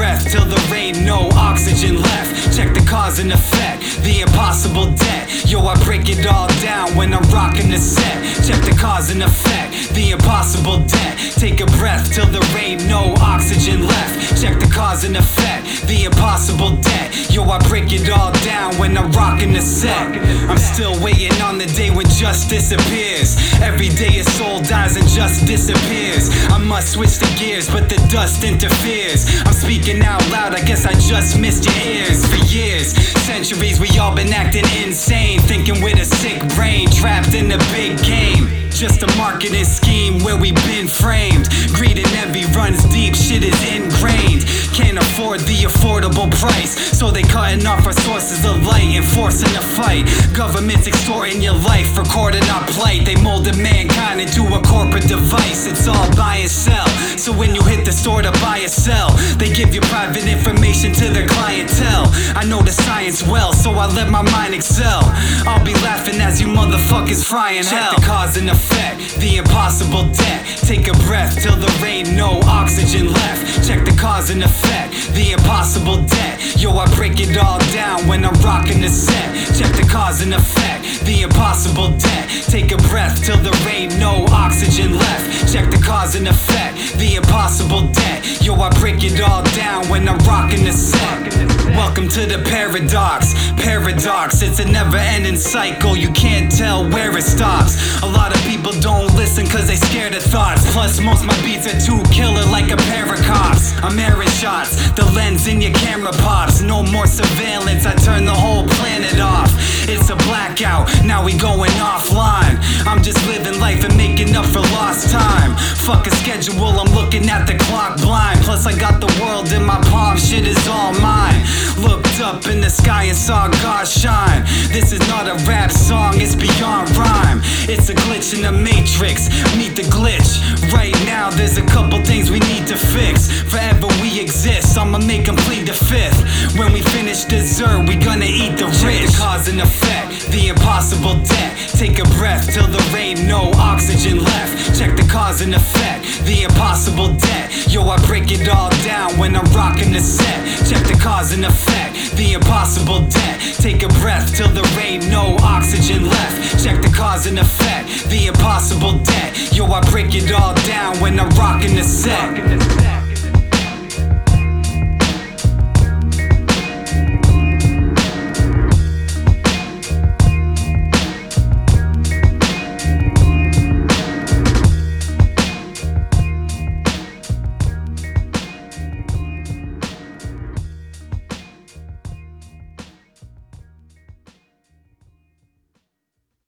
breath till there ain't no oxygen left. Check the cause and effect, the impossible debt. Yo, I break it all down when I'm rocking the set. Check the cause and effect, the impossible debt. Take a breath till there ain't no oxygen left. Check the cause and effect, the impossible debt. Yo, I break it all down when I'm rocking the set. I'm still waiting on the day when just disappears. Every day a soul dies and just disappears. I must switch the gears, but the dust interferes. I'm speaking out loud, I guess I just missed your ears. For years, centuries, we all been acting insane, thinking with a sick brain, trapped in a big game. Just a marketing scheme where we've been framed. Greed and envy runs deep, shit is ingrained. Can't afford the affordable price, so they cutting off our sources of light and forcing a fight. Government's extorting your life, recording our plight. They molded mankind into a corporate device. It's all buy and sell, so when you hit the store to buy or sell, they give you private information to their clientele. I know the science well, so I let my mind excel. I'll be laughing as you motherfuckers frying hell. Check the cause and effect, the impossible debt. Take a breath till there ain't no oxygen left. Check the cause and effect, the impossible debt. Yo, I break it all down when I'm rocking the set. Check the cause and effect, the impossible debt. Take a breath till there ain't no oxygen left. Check the cause and effect, the impossible debt. Yo, I break it all down when I'm rocking the set. Welcome to the paradox. Paradox, it's a never-ending cycle. You can't tell where it stops. A lot of people don't listen cause they scared of thoughts. Plus most my beats are too killer like a pair of cops. I'm airing shots, the lens in your camera pops. No more surveillance, I turn the whole planet off. It's a blackout, now we going offline. I'm just living life and making up for lost time. Fuck a schedule, I'm looking at the clock blind. Plus I got the world in my palm, shit is all mine. Looked up in the sky and saw God shine. This is not a rap song, it's beyond rhyme. It's a glitch in the matrix, meet the glitch. Right now there's a couple things we need to fix. Forever we exist, I'ma make them plead the fifth. When we finish dessert, we gonna eat the rich. Check the cause and effect, the impossible debt. Take a breath till there ain't no oxygen left. Check the cause and effect, the impossible debt. Yo, I break it all down when I'm rocking the set. Check the cause and effect, the impossible debt. Take a breath till there ain't no oxygen left. Check the cause and effect, the impossible debt. Yo, I break it all down when I'm rocking the set.